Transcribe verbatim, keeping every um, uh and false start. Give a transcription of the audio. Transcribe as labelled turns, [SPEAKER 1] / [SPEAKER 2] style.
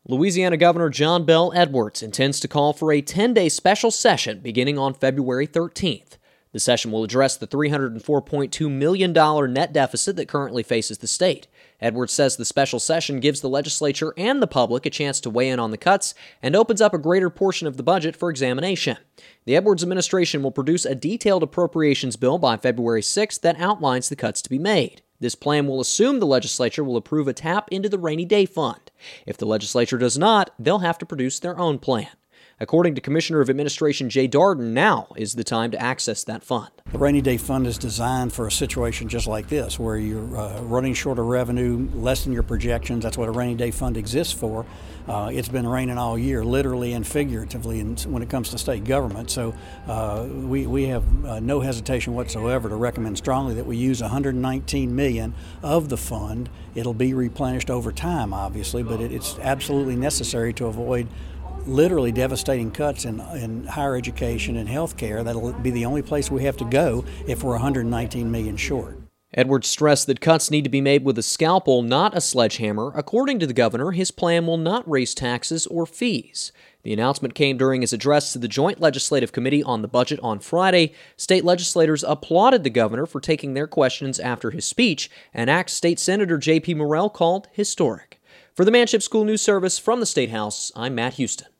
[SPEAKER 1] Louisiana Governor John Bel Edwards intends to call for a ten-day special session beginning on February thirteenth. The session will address the three hundred four point two million dollars net deficit that currently faces the state. Edwards says the special session gives the legislature and the public a chance to weigh in on the cuts and opens up a greater portion of the budget for examination. The Edwards administration will produce a detailed appropriations bill by February sixth that outlines the cuts to be made. This plan will assume the legislature will approve a tap into the rainy day fund. If the legislature does not, they'll have to produce their own plan. According to Commissioner of Administration Jay Darden, now is the time to access that fund.
[SPEAKER 2] The rainy day fund is designed for a situation just like this, where you're uh, running short of revenue, less than your projections. That's what a rainy day fund exists for. Uh, it's been raining all year, literally and figuratively, in, when it comes to state government. So uh, we, we have uh, no hesitation whatsoever to recommend strongly that we use one hundred nineteen million dollars of the fund. It'll be replenished over time, obviously, but it, it's absolutely necessary to avoid literally devastating cuts in, in higher education and health care. That'll be the only place we have to go if we're one hundred nineteen million dollars short.
[SPEAKER 1] Edwards stressed that cuts need to be made with a scalpel, not a sledgehammer. According to the governor, his plan will not raise taxes or fees. The announcement came during his address to the Joint Legislative Committee on the budget on Friday. State legislators applauded the governor for taking their questions after his speech, an act State Senator J P Morrell called historic. For the Manship School News Service from the State House, I'm Matt Houston.